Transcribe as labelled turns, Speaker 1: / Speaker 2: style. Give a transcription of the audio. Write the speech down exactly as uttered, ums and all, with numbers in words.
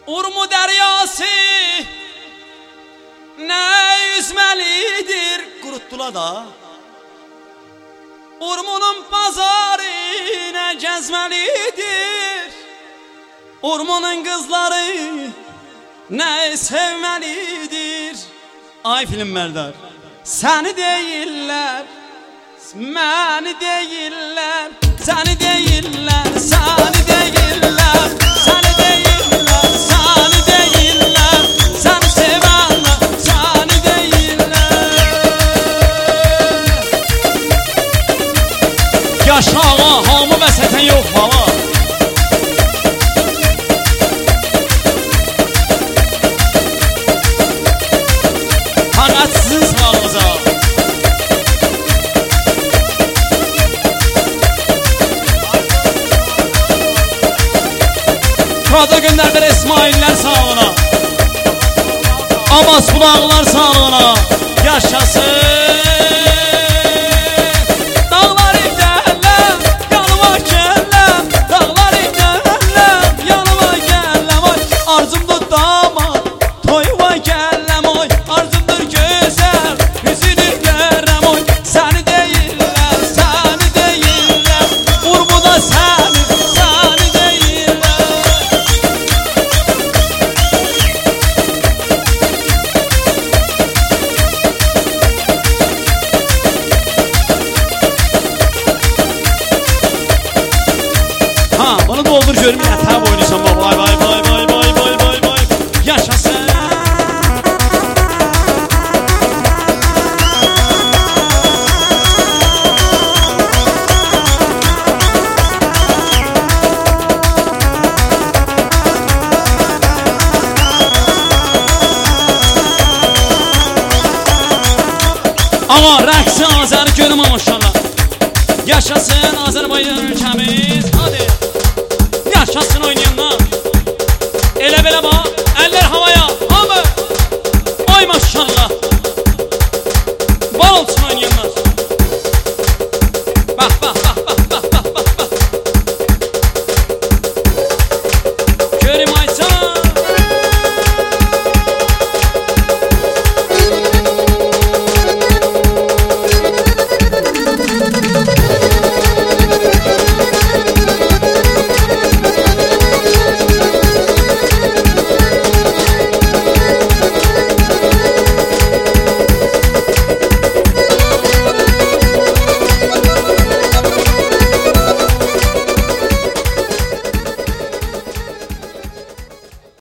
Speaker 1: Urmu deryası ne yüzmelidir kuruttular da. Urmunun pazarı ne gezmelidir. Urmunun kızları ne sevmelidir. Ay film Merdar, seni değiller, məni değiller, seni değiller, seni değiller, seni değiller, seni değiller, seni sevenler, seni değiller. Yaşa ağa, hamı və sətən yox baba. Fakat sizin sağlığınıza. Kadı gönderdir İsmail'ler sağlığına. Abbas Bulağlar sağlığına. Yaşasın. Dağlar ilerler, yanıma gelem. Dağlar ilerler, yanıma gelem. Oy arzumdur damat, toyuma gelem. Oy arzumdur güzel, yüzünü görem. Oy seni değiller, seni değiller. Urmu da seni, seni değiller. Ha, bunu doldur görüm yatağa boynuysan baba. Vay vay vay vay vay vay vay vay. Yaşasın. Ama rəqsi Azər görüm maşallah. Yaşasın Azərbaycan ülkəmiz.